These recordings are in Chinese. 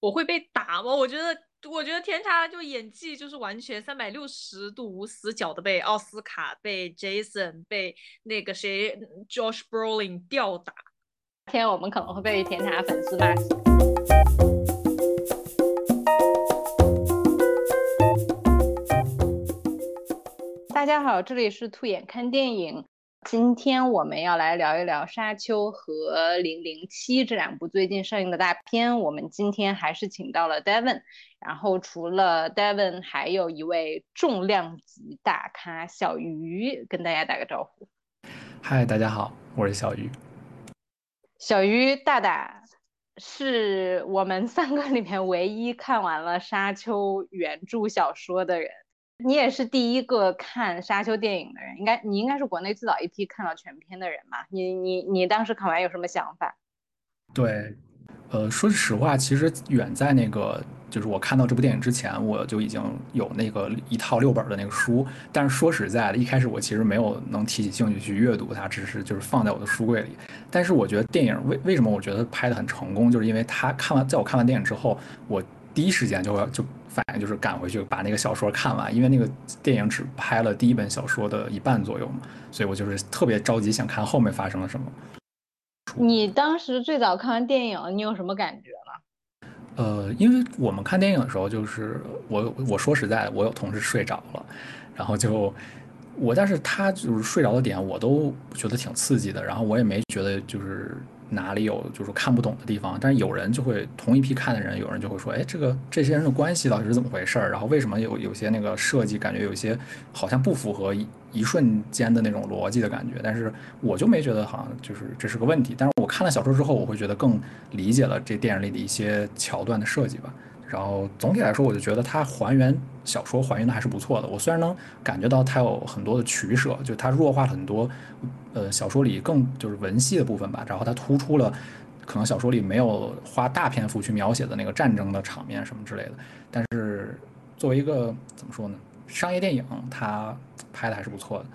我会被打吗？我觉得天差就演技就是完全360度无死角的被奥斯卡、被 Jason、被那个谁 Josh Brolin 吊打。 天我们可能会被甜茶粉丝骂死。大家好，这里是兔眼看电影。今天我们要来聊一聊《沙丘》和《007》这两部最近上映的大片。我们今天还是请到了 Devon，然后除了 Devon，还有一位重量级大咖小鱼，跟大家打个招呼。 嗨，大家好，我是小鱼。 小鱼大大是我们三个里面唯一看完了《沙丘》原著小说的人。你也是第一个看《沙丘》电影的人，你应该是国内最早一批看到全片的人嘛？你当时看完有什么想法？ 对，说实话，其实远在那个就是我看到这部电影之前，我就已经有那个一套6本的那个书。但是说实在的，一开始我其实没有能提起兴趣去阅读它，只是就是放在我的书柜里。但是我觉得电影为什么我觉得拍的很成功，就是因为在我看完电影之后，我第一时间就反应就是赶回去把那个小说看完，因为那个电影只拍了第一本小说的一半左右嘛，所以我就是特别着急想看后面发生了什么。 你当时最早看完电影，你有什么感觉呢？ 因为我们看电影的时候，就是我说实在的，我有同事睡着了，然后但是他就是睡着的点，我都觉得挺刺激的，然后我也没觉得就是哪里有就是看不懂的地方，但是有人就会同一批看的人，有人就会说，哎，这些人的关系到底是怎么回事儿？然后为什么有些那个设计感觉有些好像不符合一瞬间的那种逻辑的感觉？但是我就没觉得好像就是这是个问题，但是我看了小说之后，我会觉得更理解了这电影里的一些桥段的设计吧。然后总体来说，我就觉得它小说还原的还是不错的。我虽然能感觉到它有很多的取舍，就它弱化了很多，小说里更就是文戏的部分吧。然后它突出了可能小说里没有花大篇幅去描写的那个战争的场面什么之类的。但是作为一个怎么说呢，商业电影，它拍的还是不错的。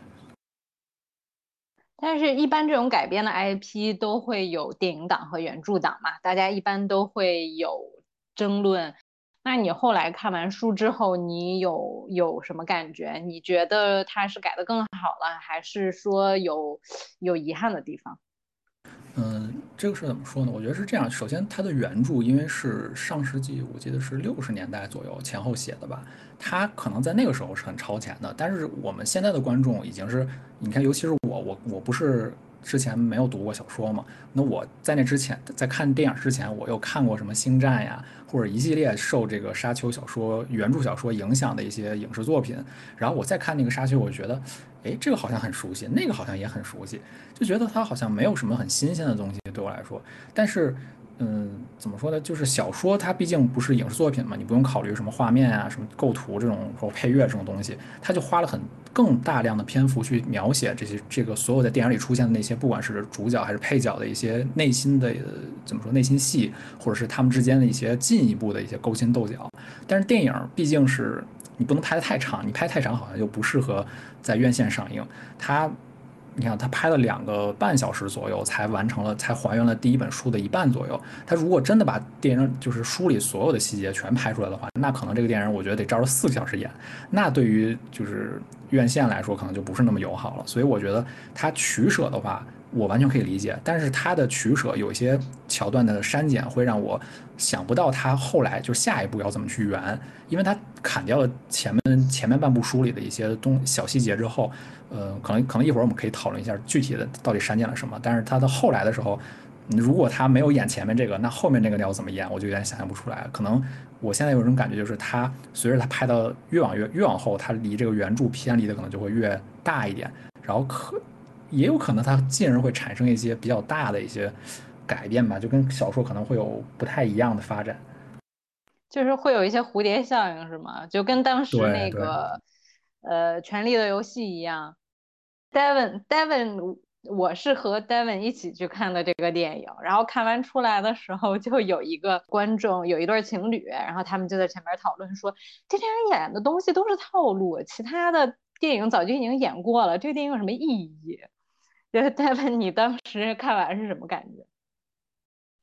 但是，一般这种改编的 IP 都会有电影党和原著党嘛，大家一般都会有争论。那你后来看完书之后，你有什么感觉？你觉得它是改的更好了，还是说有遗憾的地方？ 这个是怎么说呢？我觉得是这样。首先，它的原著因为是上世纪，我记得是60年代左右前后写的吧，它可能在那个时候是很超前的。但是我们现在的观众已经是，你看，尤其是我不是之前没有读过小说嘛，那我在那之前，在看电影之前，我又看过什么《星战》呀，或者一系列受这个《沙丘》原著小说影响的一些影视作品，然后我再看那个《沙丘》，我觉得，哎，这个好像很熟悉，那个好像也很熟悉，就觉得它好像没有什么很新鲜的东西对我来说。但是，怎么说呢？就是小说它毕竟不是影视作品嘛，你不用考虑什么画面啊、什么构图这种或配乐这种东西，它就花了更大量的篇幅去描写这个所有在电影里出现的那些，不管是主角还是配角的一些内心的怎么说内心戏，或者是他们之间的一些进一步的一些勾心斗角。但是电影毕竟是你不能拍得太长，你拍太长好像就不适合在院线上映。它你看，他拍了2个半小时左右，才还原了第一本书的一半左右。他如果真的把电影就是书里所有的细节全拍出来的话，那可能这个电影我觉得得照着4个小时演。那对于就是院线来说，可能就不是那么友好了。所以我觉得他取舍的话，我完全可以理解。但是他的取舍有一些桥段的删减，会让我想不到他后来就下一步要怎么去圆，因为他砍掉了前面半部书里的一些小细节之后。可能一会儿我们可以讨论一下具体的到底删减了什么。但是他的后来的时候，如果他没有演前面这个，那后面这个你要怎么演，我就有点想象不出来。可能我现在有一种感觉，就是他随着他拍到越往后，他离这个原著偏离的可能就会越大一点。然后也有可能他进而会产生一些比较大的一些改变吧，就跟小说可能会有不太一样的发展。 就是会有一些蝴蝶效应，是吗？就跟当时对对。 那个《权力的游戏》一样。Devon，我是和 Devon 一起去看的这个电影，然后看完出来的时候，就有一个观众，有一对情侣，然后他们就在前面讨论说，这电影演的东西都是套路，其他的电影早就已经演过了，这个电影有什么意义？就是 Devon，你当时看完是什么感觉？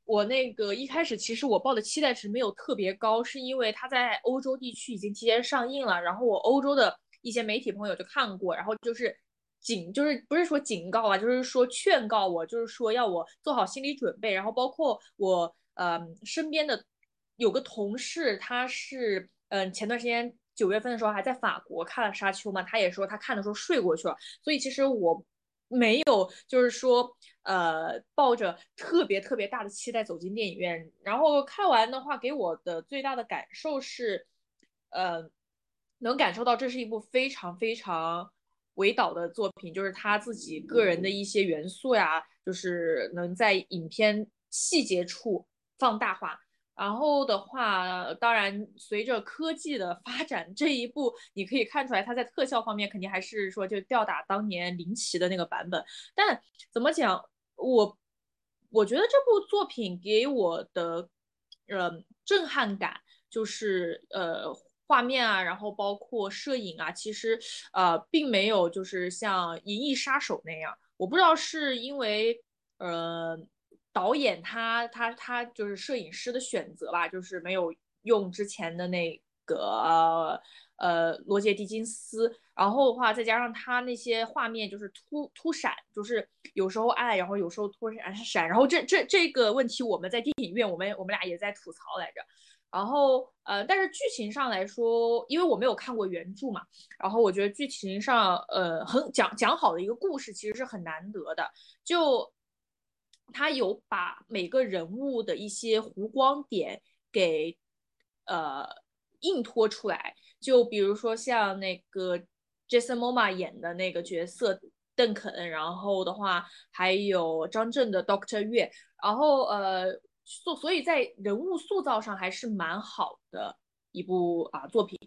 我那个一开始其实我抱的期待值没有特别高，是因为它在欧洲地区已经提前上映了，然后我欧洲的一些媒体朋友就看过，然后就是就是不是说警告啊，就是说劝告我，就是说要我做好心理准备，然后包括我身边的有个同事，他是前段时间9月份的时候还在法国看了《沙丘》嘛，他也说他看的时候睡过去了，所以其实我没有就是说抱着特别特别大的期待走进电影院，然后看完的话给我的最大的感受是能感受到这是一部非常非常伟导的作品，就是他自己个人的一些元素呀，就是能在影片细节处放大化。然后的话，当然随着科技的发展，这一部你可以看出来，它在特效方面肯定还是说就吊打当年林奇的那个版本。但怎么讲，我觉得这部作品给我的震撼感就是画面啊，然后包括摄影啊，其实并没有就是像《银翼杀手》那样，我不知道是因为呃导演他就是摄影师的选择吧，就是没有用之前的那个罗杰狄金斯，然后的话再加上他那些画面就是突闪，就是有时候暗，然后有时候突闪闪，然后这个问题我们在电影院我们俩也在吐槽来着。然后但是剧情上来说，因为我没有看过原著嘛，然后我觉得剧情上很讲好的一个故事其实是很难得的，就他有把每个人物的一些弧光点给呃映托出来，就比如说像那个 Jason Momoa 演的那个角色邓肯，然后的话还有张震的 Doctor 月，然后所以在人物塑造上还是蛮好的一部作品。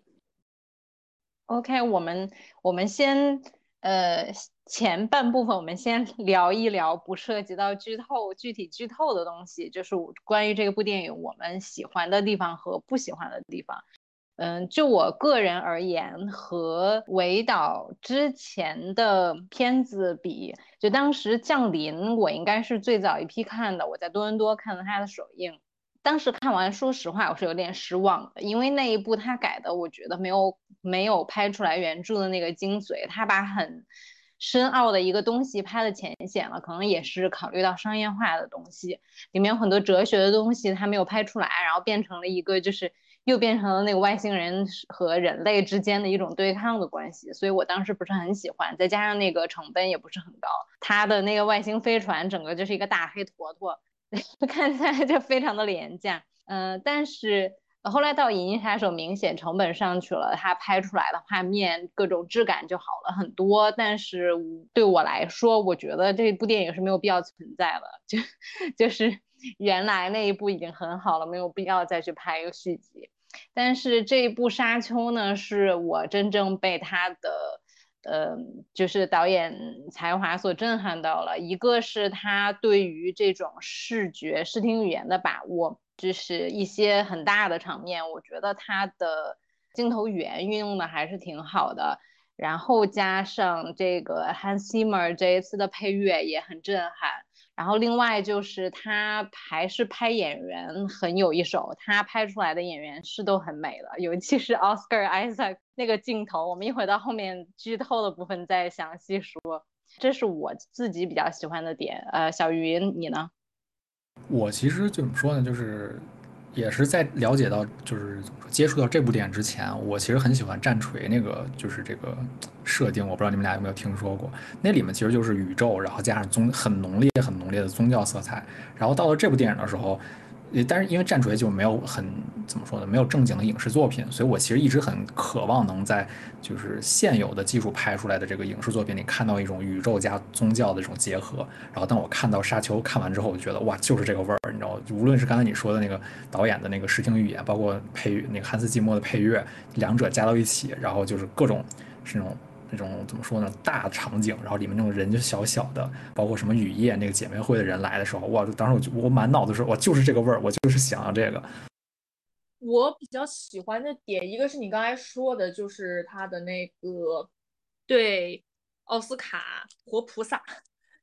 OK，我们先呃前半部分我们先聊一聊不涉及到具体剧透的东西，就是关于这部电影我们喜欢的地方和不喜欢的地方。就我个人而言，和韦导之前的片子比，就当时《降临》，我应该是最早一批看的，我在多伦多看了他的首映。当时看完，说实话，我是有点失望的，因为那一部他改的，我觉得没有拍出来原著的那个精髓，他把很深奥的一个东西拍的浅显了，可能也是考虑到商业化的东西，里面有很多哲学的东西他没有拍出来，然后变成了一个就是又变成了那个外星人和人类之间的一种对抗的关系，所以我当时不是很喜欢，再加上那个成本也不是很高，他的那个外星飞船整个就是一个大黑坨坨。看起来就非常的廉价。但是后来到《银翼杀手》，明显成本上去了，它拍出来的画面各种质感就好了很多。但是对我来说，我觉得这部电影是没有必要存在的，就是原来那一部已经很好了，没有必要再去拍一个续集。但是这一部《沙丘》呢，是我真正被他的就是导演才华所震撼到了。一个是他对于这种视听语言的把握，就是一些很大的场面，我觉得他的镜头语言运用的还是挺好的。然后加上这个 Hans Zimmer 这一次的配乐也很震撼。然后另外就是他还是拍演员很有一手，他拍出来的演员是都很美的，尤其是 Oscar Isaac 那个镜头，我们一会到后面剧透的部分再详细说。这是我自己比较喜欢的点。小云你呢？ 我其实就怎么说呢，就是也是在了解到就是怎么说接触到这部电影之前，我其实很喜欢战锤那个就是这个设定，我不知道你们俩有没有听说过。那里面其实就是宇宙，然后加上很浓烈的宗教色彩。然后到了这部电影的时候，但是因为战锤就没有很怎么说呢，没有正经的影视作品，所以我其实一直很渴望能在就是现有的技术拍出来的这个影视作品里看到一种宇宙加宗教的这种结合。然后当我看到《沙丘》看完之后，我就觉得哇，就是这个味儿，你知道，无论是刚才你说的那个导演的那个视听语言，包括那个汉斯季默的配乐，两者加到一起，然后就是各种是那种怎么说呢，大场景，然后里面那种人就小小的，包括什么雨夜那个姐妹会的人来的时候，哇，当时我满脑子是，我就是这个味儿，我就是想要这个。 我比较喜欢的点，一个是你刚才说的，就是他的那个对奥斯卡活菩萨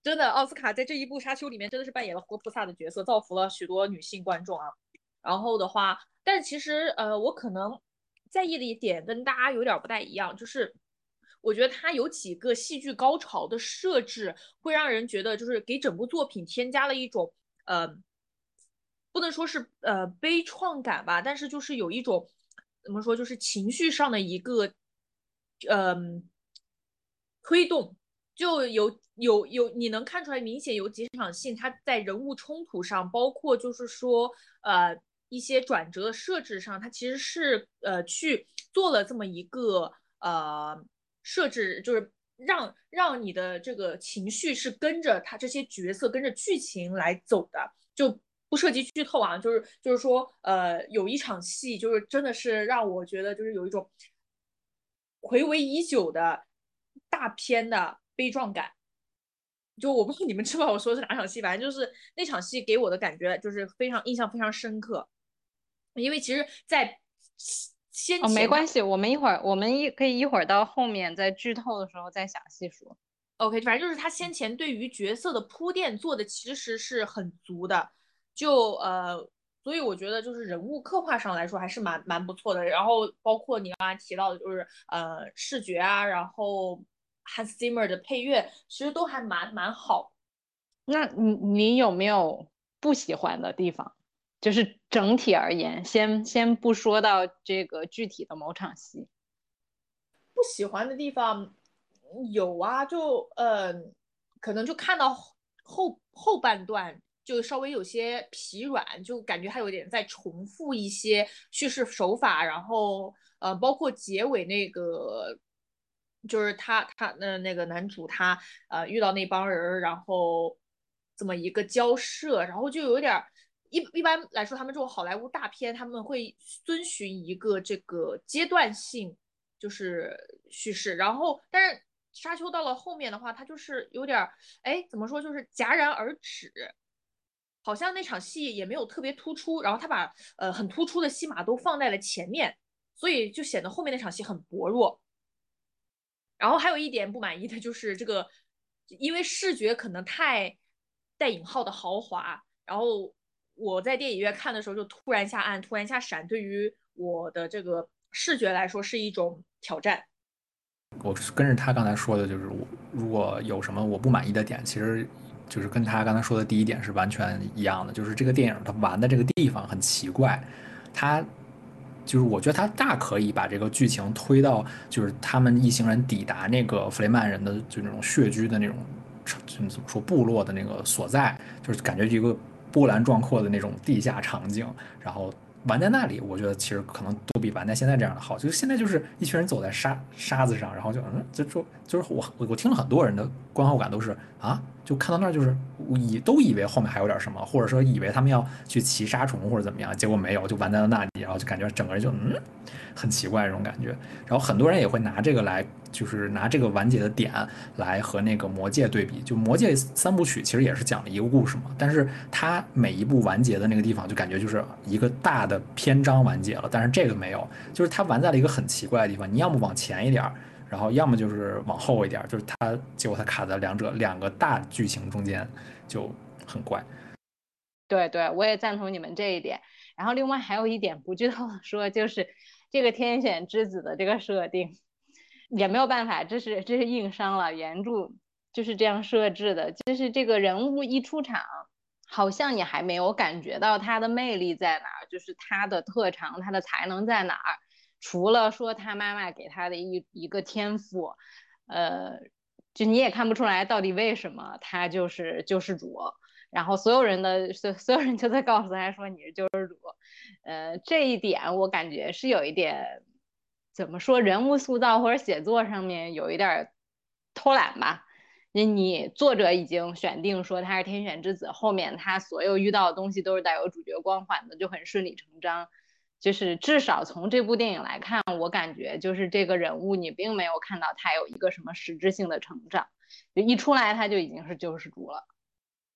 真的，奥斯卡在这一部《沙丘》里面真的是扮演了活菩萨的角色，造福了许多女性观众啊。然后的话，但其实我可能在意的一点跟大家有点不太一样，就是我觉得它有几个戏剧高潮的设置，会让人觉得就是给整部作品添加了一种不能说是悲怆感吧，但是就是有一种怎么说，就是情绪上的一个呃推动，就有你能看出来，明显有几场戏，它在人物冲突上，包括就是说一些转折的设置上，它其实是去做了这么一个设置，就是让你的这个情绪是跟着他这些角色跟着剧情来走的，就不涉及剧透啊，就是说有一场戏就是真的是让我觉得就是有一种回味已久的大片的悲壮感。就我不知道你们知不知道我说的是哪场戏，反正就是那场戏给我的感觉就是非常印象非常深刻，因为其实，在先哦，没前他关系，我们可以一会儿到后面在剧透的时候再详细说。 OK，反正就是他先前对于角色的铺垫做的其实是很足的，就所以我觉得就是人物刻画上来说还是蛮不错的。然后包括你刚才提到的，就是视觉啊，然后 Hans Zimmer 的配乐，其实都还蛮好。 那你有没有不喜欢的地方？就是整体而言，先不说到这个具体的某场戏。 不喜欢的地方有啊，就可能就看到后半段就稍微有些疲软，就感觉还有点在重复一些叙事手法，然后包括结尾那个。就是他那个男主他遇到那帮人，然后这么一个交涉，然后就有点一般来说，他们这种好莱坞大片他们会遵循一个这个阶段性就是叙事，然后但是沙丘到了后面的话，它就是有点哎怎么说，就是戛然而止，好像那场戏也没有特别突出，然后他把很突出的戏码都放在了前面，所以就显得后面那场戏很薄弱。然后还有一点不满意的就是这个，因为视觉可能太带引号的豪华，然后我在电影院看的时候就突然下暗，突然下闪，对于我的这个视觉来说是一种挑战。 我跟着他刚才说的，就是我如果有什么我不满意的点，其实就是跟他刚才说的第一点是完全一样的，就是这个电影它玩的这个地方很奇怪，它就是我觉得他大可以把这个剧情推到就是他们一行人抵达那个弗雷曼人的就那种血居的那种就怎么说部落的那个所在，就是感觉一个波澜壮阔的那种地下场景，然后玩在那里，我觉得其实可能都比玩在现在这样的好。就是现在就是一群人走在沙子上，然后就是我听了很多人的观后感都是啊，就看到那儿就是都以为后面还有点什么，或者说以为他们要去骑沙虫或者怎么样，结果没有，就完在了那里，然后就感觉整个人就很奇怪这种感觉。然后很多人也会拿这个来，就是拿这个完结的点来和那个魔戒对比。就魔戒三部曲其实也是讲了一个故事嘛，但是它每一部完结的那个地方就感觉就是一个大的篇章完结了，但是这个没有，就是它完在了一个很奇怪的地方。你要么往前一点，然后要么就是往后一点，就是结果它卡在两个大剧情中间，就很怪。 对对，我也赞同你们这一点。然后另外还有一点不剧透的说，就是这个天选之子的这个设定也没有办法，这是硬伤了，原著就是这样设置的。就是这个人物一出场，好像你还没有感觉到他的魅力在哪儿，就是他的特长、他的才能在哪儿。除了说他妈妈给他的一个天赋，呃，就你也看不出来到底为什么他就是救世主。然后所有人就在告诉他说你是救世主，这一点我感觉是有一点怎么说人物塑造或者写作上面有一点偷懒吧。你作者已经选定说他是天选之子，后面他所有遇到的东西都是带有主角光环的，就很顺理成章。就是至少从这部电影来看，我感觉就是这个人物你并没有看到他有一个什么实质性的成长，就一出来他就已经是救世主了。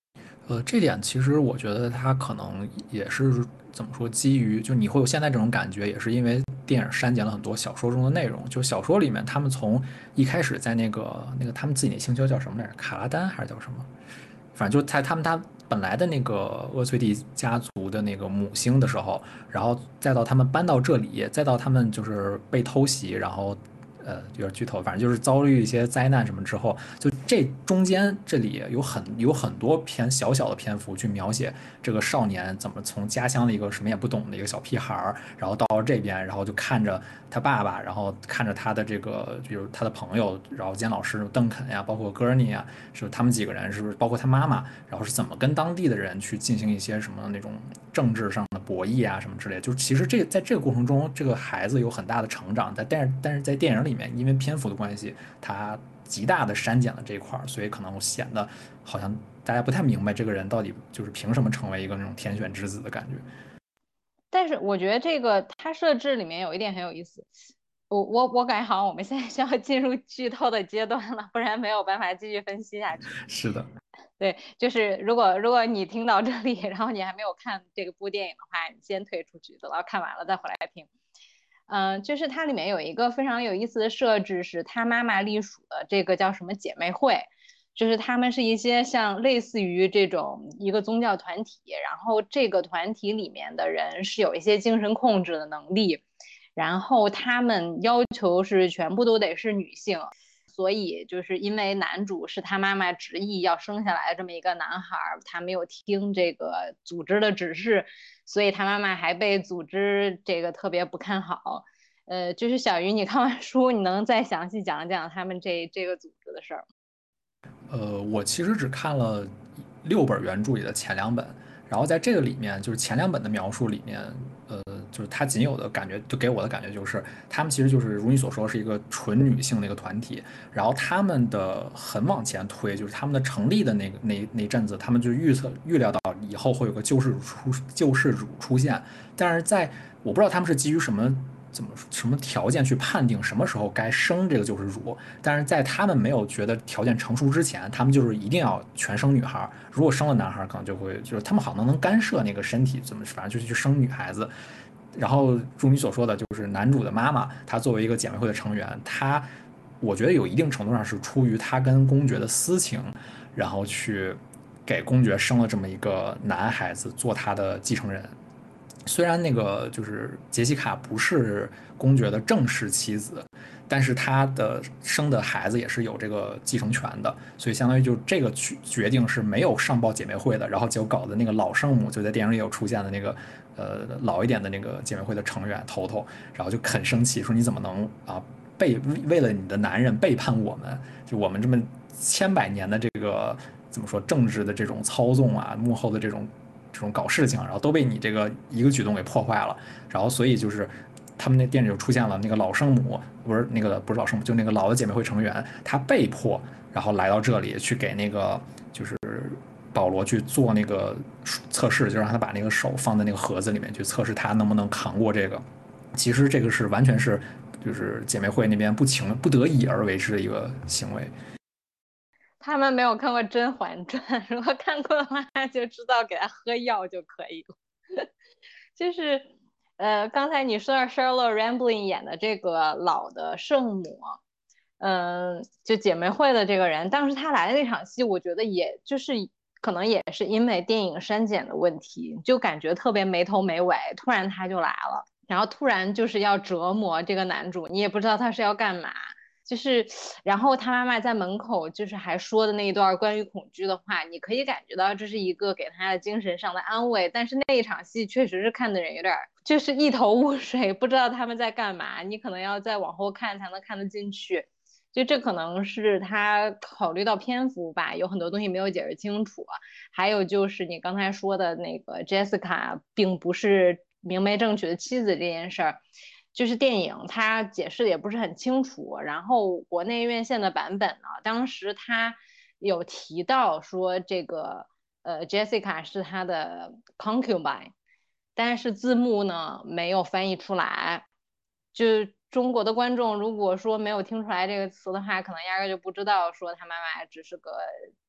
这点其实我觉得它可能也是怎么说，基于就你会有现在这种感觉，也是因为电影删减了很多小说中的内容。就小说里面，他们从一开始在那个他们自己那星球叫什么来着，卡拉丹还是叫什么？反正就在他本来的那个厄崔蒂家族的那个母星的时候，然后再到他们搬到这里，再到他们就是被偷袭，然后有点剧透，反正就是遭遇一些灾难什么之后，就这中间这里有很多小小的篇幅去描写这个少年怎么从家乡的一个什么也不懂的一个小屁孩儿，然后到这边，然后就看着他爸爸，然后看着他的这个就是他的朋友，然后监老师邓肯呀，包括戈尔尼呀，是他们几个人，是不是包括他妈妈，然后是怎么跟当地的人去进行一些什么那种政治上的博弈啊什么之类的。就是其实在这个过程中，这个孩子有很大的成长，但是在电影里面，因为篇幅的关系，他极大的删减了这一块，所以可能显得好像大家不太明白这个人到底就是凭什么成为一个那种天选之子的感觉。 但是我觉得这个它设置里面有一点很有意思，我感觉好像我们现在需要进入剧透的阶段了，不然没有办法继续分析下去。 是的， 对，就是如果你听到这里，然后你还没有看这个部电影的话，你先退出去，等到看完了再回来听。就是它里面有一个非常有意思的设置，是他妈妈隶属的这个叫什么姐妹会，就是他们是一些像类似于这种一个宗教团体，然后这个团体里面的人是有一些精神控制的能力，然后他们要求是全部都得是女性，所以就是因为男主是他妈妈执意要生下来这么一个男孩，他没有听这个组织的指示，所以他妈妈还被组织这个特别不看好。就是小鱼，你看完书，你能再详细讲讲他们这个组织的事儿吗？ 我其实只看了6本原著里的前2本，然后在这个里面，就是前2本的描述里面，就是它仅有的感觉，就给我的感觉就是，他们其实就是如你所说是一个纯女性的一个团体，然后他们的很往前推，就是他们的成立的那阵子，他们就预料到以后会有个救世主出现，但是我不知道他们是基于什么条件去判定什么时候该生这个救世主，但是在他们没有觉得条件成熟之前，他们就是一定要全生女孩。如果生了男孩，可能就是他们好像能干涉那个身体，怎么反正就是去生女孩子。然后如你所说的，就是男主的妈妈，她作为一个姐妹会的成员，我觉得有一定程度上是出于她跟公爵的私情，然后去给公爵生了这么一个男孩子做他的继承人。虽然那个就是杰西卡不是公爵的正式妻子，但是她的生的孩子也是有这个继承权的，所以相当于就这个决定是没有上报姐妹会的，然后就搞的那个老圣母就在电影里有出现的那个老一点的那个姐妹会的成员头头，然后就很生气说你怎么能啊为了你的男人背叛我们，就我们这么千百年的这个怎么说政治的这种操纵啊，幕后的这种搞事情，然后都被你这个一个举动给破坏了，然后所以就是他们那店里就出现了那个老生母，不是老生母，就那个老的姐妹会成员，她被迫然后来到这里去给那个就是保罗去做那个测试，就让他把那个手放在那个盒子里面去测试他能不能扛过这个。其实这个是完全是就是姐妹会那边不得已而为之的一个行为。 他们没有看过《甄嬛传》，如果看过的话，就知道给他喝药就可以了。就是刚才你说到 Charlotte Rampling 演的这个老的圣母，就姐妹会的这个人，当时他来的那场戏，我觉得也就是可能也是因为电影删减的问题，就感觉特别没头没尾，突然他就来了，然后突然就是要折磨这个男主，你也不知道他是要干嘛。就是，然后他妈妈在门口就是还说的那一段关于恐惧的话，你可以感觉到这是一个给他的精神上的安慰，但是那一场戏确实是看的人有点就是一头雾水，不知道他们在干嘛，你可能要再往后看才能看得进去。就这可能是他考虑到篇幅吧，有很多东西没有解释清楚。还有就是你刚才说的那个 Jessica 并不是明媒正娶的妻子这件事儿，就是电影它解释的也不是很清楚。然后国内院线的版本呢，当时他有提到说这个Jessica 是他的 concubine，但是字幕呢没有翻译出来。就中国的观众如果说没有听出来这个词的话，可能压根就不知道说他妈妈只是个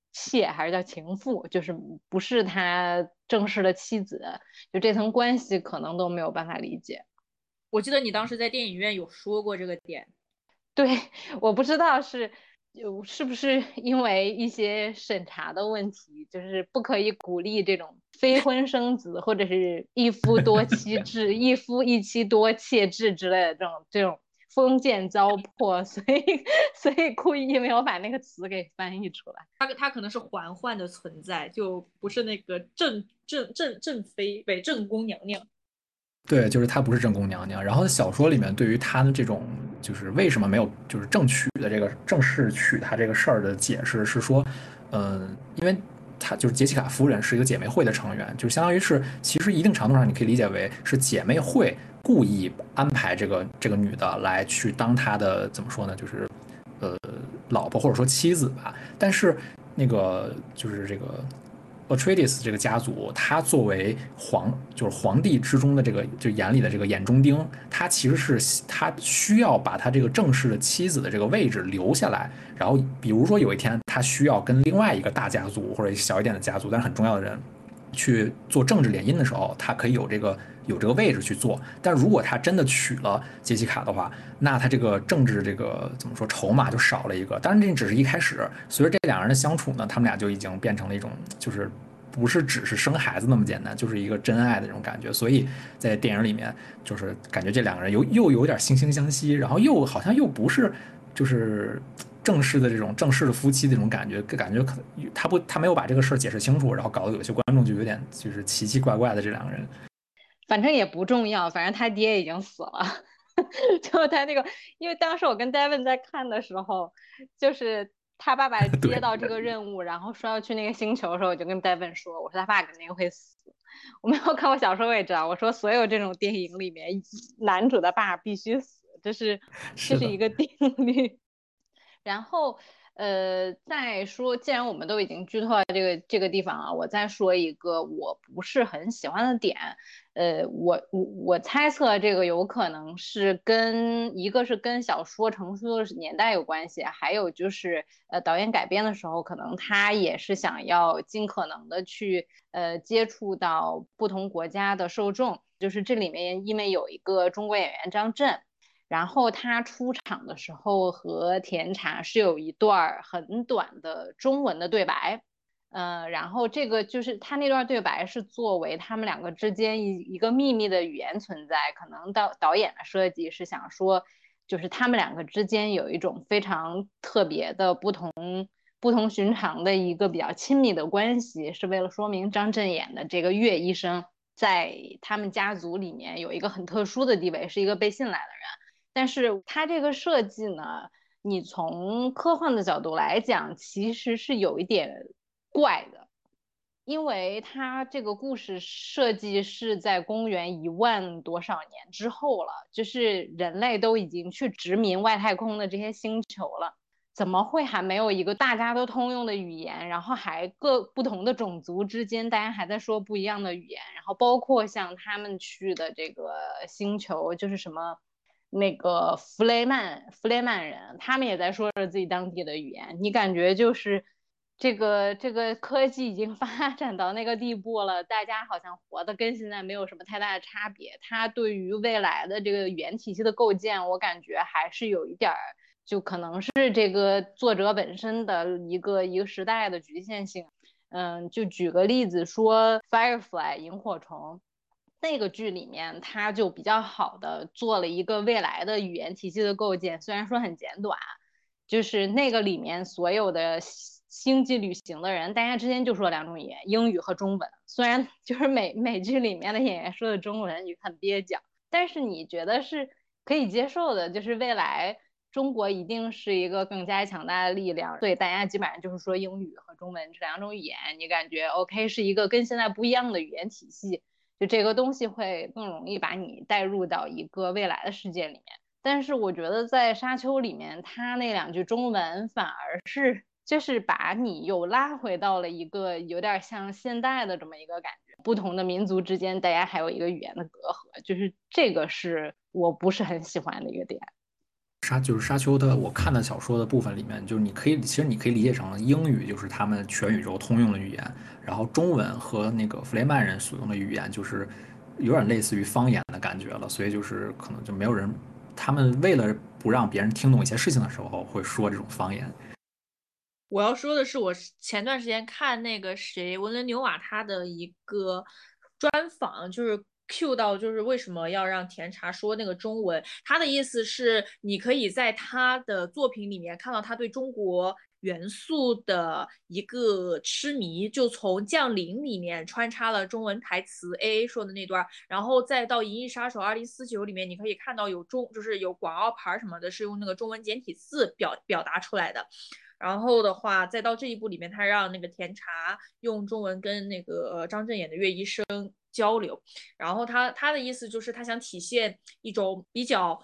妾还是叫情妇，就是不是他正式的妻子，就这层关系可能都没有办法理解。 我记得你当时在电影院有说过这个点。 对，我不知道是不是因为一些审查的问题，就是不可以鼓励这种非婚生子或者是一夫多妻制、一夫一妻多妾制之类的这种封建糟粕，所以故意没有把那个词给翻译出来。 它可能是嬛嬛的存在，就不是那个正妃对正宫娘娘。 对，就是她不是正宫娘娘。然后小说里面对于她的这种就是为什么没有就是正娶的这个正式娶她这个事儿的解释是说，因为她就是杰西卡夫人是一个姐妹会的成员，就相当于是其实一定程度上你可以理解为是姐妹会故意安排这个女的来去当她的怎么说呢，就是老婆或者说妻子吧。但是那个就是这个 Atreides 这个家族，他作为就是皇帝之中的这个就眼里的这个眼中钉，他其实是他需要把他这个正式的妻子的这个位置留下来。然后比如说有一天他需要跟另外一个大家族或者小一点的家族，但是很重要的人去做政治联姻的时候，他可以有这个位置去做。但如果他真的娶了杰西卡的话，那他这个政治这个怎么说筹码就少了一个。当然这只是一开始，随着这两人的相处呢，他们俩就已经变成了一种就是不是只是生孩子那么简单，就是一个真爱的这种感觉。所以在电影里面，就是感觉这两个人又有点惺惺相惜，然后又好像又不是就是正式的这种正式的夫妻的这种感觉，感觉他没有把这个事儿解释清楚，然后搞得有些观众就有点就是奇奇怪怪的这两个人。 反正也不重要，反正他爹已经死了。就他那个，因为当时我跟 Devin 在看的时候，就是他爸爸接对， 到这个任务，然后说要去那个星球的时候，我就跟 Devin 说，我说他爸肯定会死。我没有看过小说，我也知道，我说所有这种电影里面，男主的爸必须死，这是的。 是一个定律。然后，再说，既然我们都已经剧透了这个地方啊，我再说一个我不是很喜欢的点。我猜测这个有可能是一个是跟小说成书的年代有关系，还有就是导演改编的时候，可能他也是想要尽可能的去接触到不同国家的受众，就是这里面因为有一个中国演员张震。然后他出场的时候和甜茶是有一段很短的中文的对白。然后这个就是他那段对白是作为他们两个之间一个秘密的语言存在，可能导演的设计是想说，就是他们两个之间有一种非常特别的不同寻常的一个比较亲密的关系，是为了说明张震演的这个岳医生在他们家族里面有一个很特殊的地位，是一个被信赖的人。但是它这个设计呢，你从科幻的角度来讲，其实是有一点怪的，因为它这个故事设计是在公元1万多少年之后了，就是人类都已经去殖民外太空的这些星球了。怎么会还没有一个大家都通用的语言？然后还各不同的种族之间，大家还在说不一样的语言。然后包括像他们去的这个星球，就是什么那个弗雷曼人，他们也在说着自己当地的语言。你感觉就是这个科技已经发展到那个地步了，大家好像活的跟现在没有什么太大的差别。它对于未来的这个语言体系的构建，我感觉还是有一点儿。就可能是这个作者本身的一个时代的局限性。就举个例子说，Firefly 萤火虫那个剧里面，它就比较好的做了一个未来的语言体系的构建，虽然说很简短，就是那个里面所有的星际旅行的人，大家之间就说两种语言，英语和中文。虽然就是美剧里面的演员说的中文语很蹩脚，但是你觉得是可以接受的，就是未来中国一定是一个更加强大的力量，所以大家基本上就是说英语和中文这两种语言，你感觉 OK 是一个跟现在不一样的语言体系，就这个东西会更容易把你带入到一个未来的世界里面。但是我觉得在沙丘里面，他那两句中文反而是就是把你又拉回到了一个有点像现代的这么一个感觉，不同的民族之间大家还有一个语言的隔阂，就是这个是我不是很喜欢的一个点。 就是沙丘的，我看的小说的部分里面，就是其实你可以理解成英语就是他们全宇宙通用的语言，然后中文和那个弗雷曼人所用的语言就是有点类似于方言的感觉了，所以就是可能就没有人，他们为了不让别人听懂一些事情的时候会说这种方言。 我要说的是，我前段时间看那个谁文伦纽瓦他的一个专访，就是 Q 到就是为什么要让甜茶说那个中文，他的意思是你可以在他的作品里面看到他对中国元素的一个痴迷，就从《降临》里面穿插了中文台词 AA 说的那段，然后再到《银翼杀手2049》里面，你可以看到就是有广告牌什么的，是用那个中文简体字表达出来的。然后的话，再到这一步里面，他让那个甜茶用中文跟那个张震演的岳医生交流，然后他的意思就是他想体现一种比较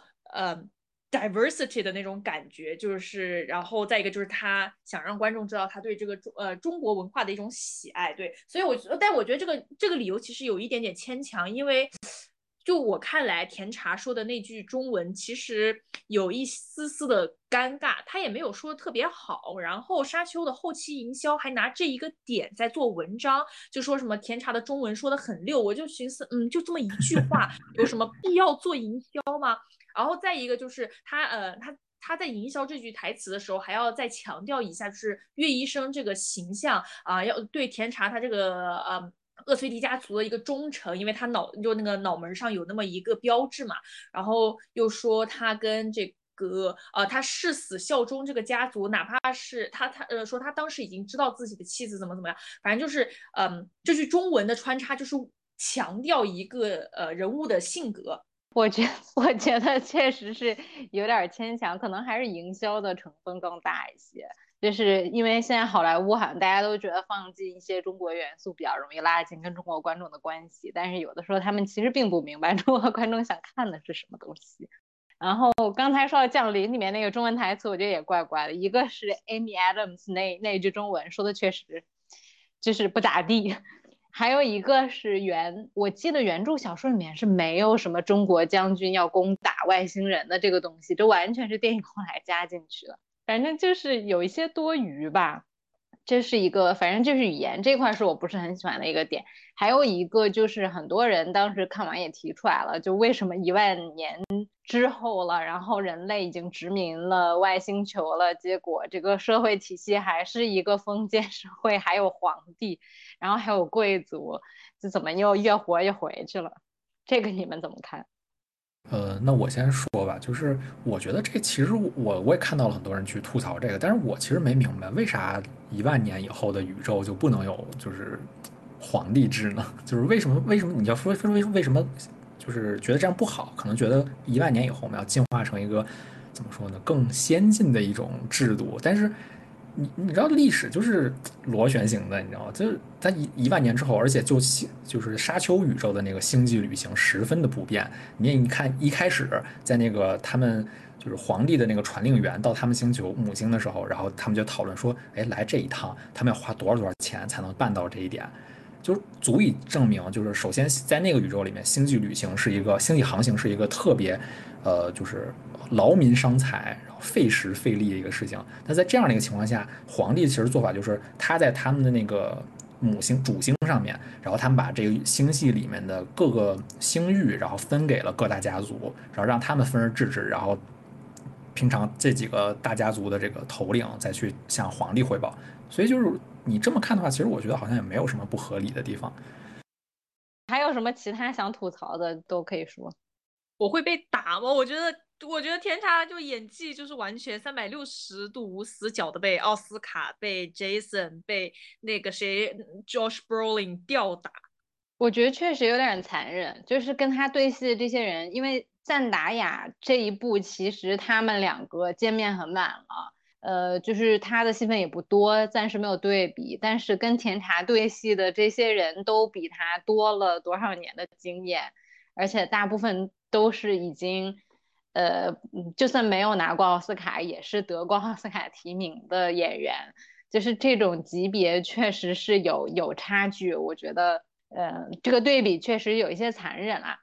diversity 的那种感觉，就是然后再一个就是他想让观众知道他对这个中国文化的一种喜爱，对，所以但我觉得这个理由其实有一点点牵强，因为就我看来，甜茶说的那句中文其实有一丝丝的尴尬，他也没有说的特别好。然后沙丘的后期营销还拿这一个点在做文章，就说什么甜茶的中文说的很溜，我就寻思，就这么一句话，有什么必要做营销吗？然后再一个就是他在营销这句台词的时候，还要再强调一下，就是岳医生这个形象要对甜茶他这个厄崔迪家族的一个忠诚，因为他那个脑门上有那么一个标志嘛，然后又说他跟这个他誓死效忠这个家族，哪怕是他说他当时已经知道自己的妻子怎么样，反正就是这句中文的穿插就是强调一个人物的性格。 我觉得确实是有点牵强，可能还是营销的成分更大一些。就是因为现在好莱坞好像大家都觉得放进一些中国元素比较容易拉近跟中国观众的关系，但是有的时候他们其实并不明白中国观众想看的是什么东西。然后刚才说到《降临》里面那个中文台词，我觉得也怪怪的。一个是 Amy Adams 那句中文说的确实就是不咋地，还有一个是我记得原著小说里面是没有什么中国将军要攻打外星人的这个东西，这完全是电影后来加进去的。反正就是有一些多余吧。这是一个，反正就是语言这块是我不是很喜欢的一个点。还有一个就是很多人当时看完也提出来了，就为什么10000年之后了，然后人类已经殖民了外星球了，结果这个社会体系还是一个封建社会，还有皇帝，然后还有贵族，就怎么又越活越回去了？这个你们怎么看？ 那我先说吧，就是我觉得这其实我也看到了很多人去吐槽这个，但是我其实没明白为啥10000年以后的宇宙就不能有就是皇帝制呢？就是为什么你要说为什么就是觉得这样不好？可能觉得10000年以后我们要进化成一个怎么说呢更先进的一种制度，但是你知道历史就是螺旋形的，你知道吗？就是它一万年之后，而且就是沙丘宇宙的那个星际旅行十分的不便。你看一开始在那个他们就是皇帝的那个传令员到他们星球母星的时候，然后他们就讨论说，哎，来这一趟他们要花多少钱才能办到这一点？就足以证明，就是首先在那个宇宙里面，星际航行是一个特别，就是劳民伤财，然后费时费力的一个事情。那在这样的一个情况下，皇帝其实做法就是他在他们的那个主星上面，然后他们把这个星系里面的各个星域，然后分给了各大家族，然后让他们分而治之，然后平常这几个大家族的这个头领再去向皇帝汇报。所以就是你这么看的话，其实我觉得好像也没有什么不合理的地方。 还有什么其他想吐槽的都可以说。 我会被打吗？我觉得甜茶就演技就是完全360度死角的被奥斯卡、被 Jason、被那个谁 Josh Brolin 吊打。 我觉得确实有点残忍，就是跟他对戏的这些人，因为赞达亚这一部其实他们两个见面很晚了，就是他的戏份也不多，暂时没有对比，但是跟甜茶对戏的这些人都比他多了多少年的经验，而且大部分都是已经，就算没有拿过奥斯卡，也是得过奥斯卡提名的演员，就是这种级别确实是有差距，我觉得。这个对比确实有一些残忍啊。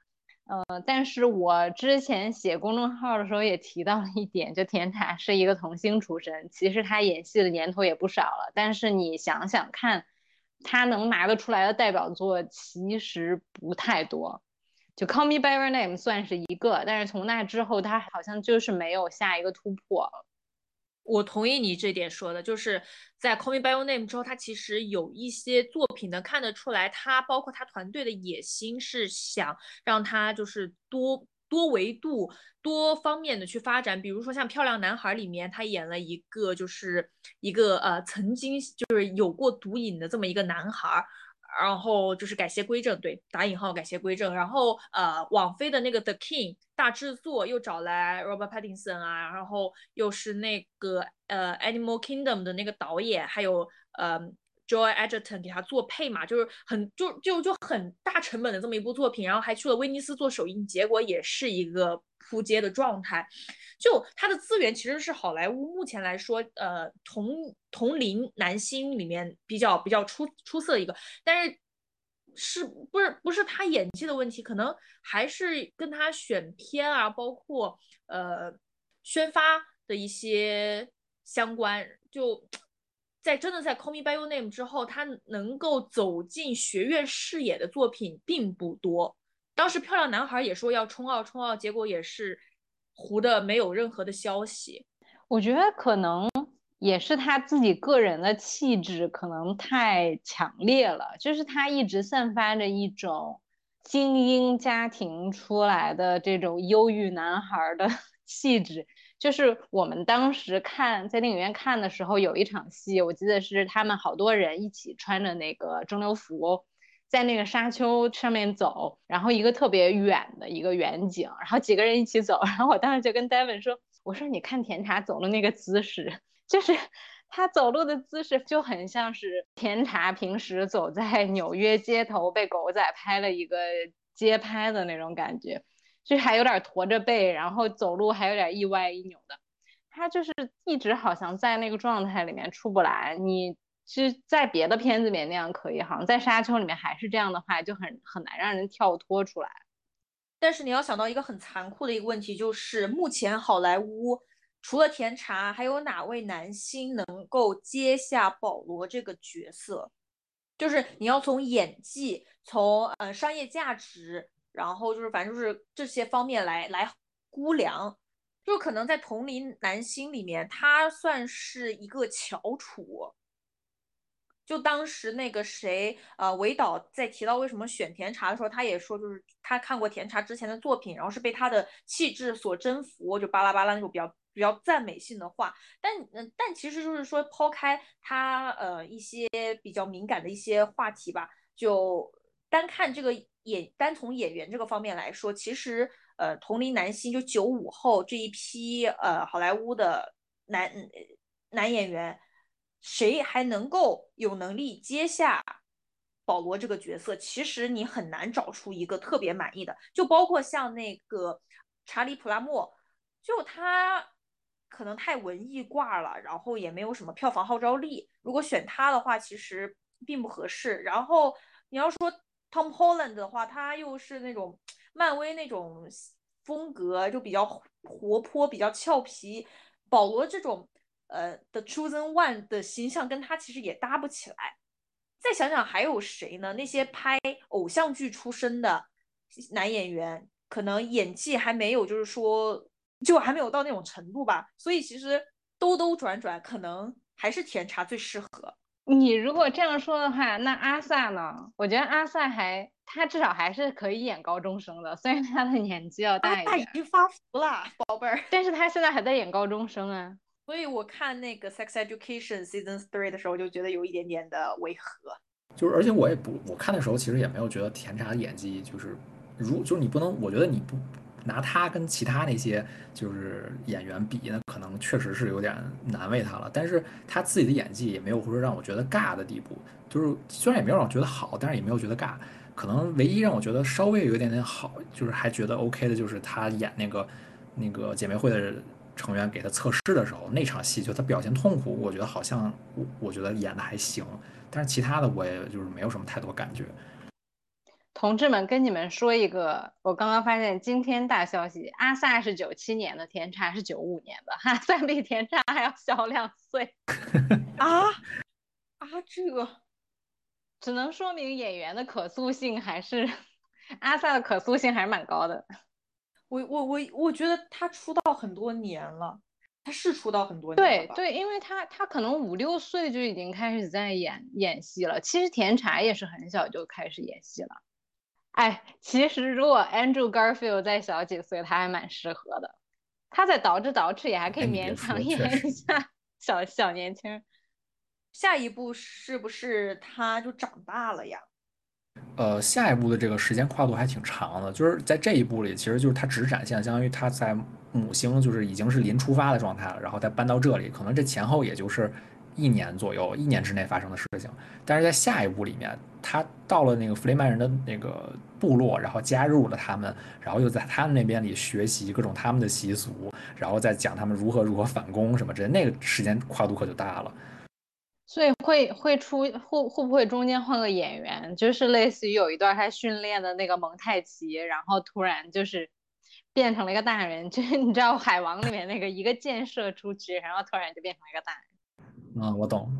但是我之前写公众号的时候也提到了一点，就甜茶是一个童星出身，其实他演戏的年头也不少了，但是你想想看，他能拿得出来的代表作其实不太多，就《Call Me by Your Name》算是一个，但是从那之后他好像就是没有下一个突破了。 我同意你这点说的，就是在《Call Me by Your Name》之后，他其实有一些作品能看得出来，他包括他团队的野心是想让他就是多维度、多方面的去发展。比如说像《漂亮男孩》里面，他演了一个就是一个曾经就是有过毒瘾的这么一个男孩，然后就是改邪归正，对，打引号改邪归正。然后网飞的那个《The King》大制作又找来 Robert Pattinson 啊，然后又是那个Animal Kingdom 的那个导演，还有Joel Edgerton 给他做配嘛，就是就很大成本的这么一部作品，然后还去了威尼斯做首映，结果也是一个扑街的状态。就它的资源其实是好莱坞目前来说，同龄男星里面比较出色的一个，但是不是他演技的问题，可能还是跟他选片啊，包括宣发的一些相关。就真的在《Call Me by Your Name》之后，他能够走进学院视野的作品并不多。当时漂亮男孩也说要冲奥，结果也是糊的没有任何的消息。 我觉得可能也是他自己个人的气质可能太强烈了，就是他一直散发着一种精英家庭出来的这种忧郁男孩的气质。就是我们当时在电影院看的时候，有一场戏，我记得是他们好多人一起穿着那个中流服，在那个沙丘上面走，然后一个特别远的一个远景，然后几个人一起走，然后我当时就跟 Devin 说，我说你看甜茶走的那个姿势，就是他走路的姿势就很像是甜茶平时走在纽约街头被狗仔拍了一个街拍的那种感觉，就是还有点驼着背，然后走路还有点一歪一扭的。他就是一直好像在那个状态里面出不来。你是在别的片子里面那样可以，好像在沙丘里面还是这样的话，就很难让人跳脱出来。 但是你要想到一个很残酷的一个问题，就是目前好莱坞除了甜茶，还有哪位男星能够接下保罗这个角色？就是你要从演技、从商业价值，然后就是反正就是这些方面来估量。就可能在同龄男星里面，他算是一个翘楚。就当时那个谁，韦导在提到为什么选甜茶的时候，他也说，就是他看过甜茶之前的作品，然后是被他的气质所征服，就巴拉巴拉那种比较赞美性的话。但其实就是说，抛开他一些比较敏感的一些话题吧，就单看这个单从演员这个方面来说，其实同龄男星就95后这一批好莱坞的男演员。谁还能够有能力接下保罗这个角色？其实你很难找出一个特别满意的，就包括像那个查理普拉默，就他可能太文艺挂了，然后也没有什么票房号召力。如果选他的话，其实并不合适。然后你要说 Tom Holland 的话，他又是那种漫威那种风格，就比较活泼、比较俏皮。保罗这种的 Chosen One 的形象跟他其实也搭不起来。再想想还有谁呢？那些拍偶像剧出身的男演员，可能演技还没有，就是说就还没有到那种程度吧。所以其实兜兜转转，可能还是甜茶最适合。 你如果这样说的话，那阿萨呢？我觉得阿萨他至少还是可以演高中生的，虽然他的年纪要大一他已点， 经发福了，宝贝儿。 但是他现在还在演高中生啊。 所以我看那个《Sex Education Season 3》的时候，就觉得有一点点的违和。 就是，而且我看的时候其实也没有觉得甜茶的演技就是就是你不能，我觉得你不拿他跟其他那些就是演员比呢，可能确实是有点难为他了。但是他自己的演技也没有说让我觉得尬的地步，就是虽然也没有让我觉得好，但是也没有觉得尬。可能唯一让我觉得稍微有一点点好，就是还觉得 OK 的，就是他演那个姐妹会的成员给他测试的时候那场戏，就他表现痛苦，我觉得好像我觉得演的还行。但是其他的我也就是没有什么太多感觉。 同志们，跟你们说一个，我刚刚发现惊天大消息，阿萨是97年的，甜茶是95年的，阿萨比甜茶还要小2岁。 啊这个只能说明演员的可塑性还是阿萨的可塑性还是蛮高的。 我觉得他出道很多年了，他是出道很多年了吧？ 对对，因为他可能5、6岁就已经开始在演戏了。其实甜茶也是很小就开始演戏了。哎，其实如果 Andrew Garfield 再小几岁，他还蛮适合的。他再捯饬捯饬也还可以哎，你别勉强说，确实。 演一下小年轻。 下一步是不是他就长大了呀？ 下一步的这个时间跨度还挺长的，就是在这一步里，其实就是他只展现相当于他在母星就是已经是临出发的状态了，然后再搬到这里，可能这前后也就是1年左右，1年之内发生的事情。但是在下一步里面，他到了那个弗雷曼人的那个部落，然后加入了他们，然后又在他们那边里学习各种他们的习俗，然后再讲他们如何反攻什么之类，那个时间跨度可就大了。 所以会不会中间换个演员，就是类似于有一段他训练的那个蒙太奇，然后突然就是变成了一个大人，就是你知道海王里面那个一个箭射出去，然后突然就变成了一个大人。 嗯，我懂。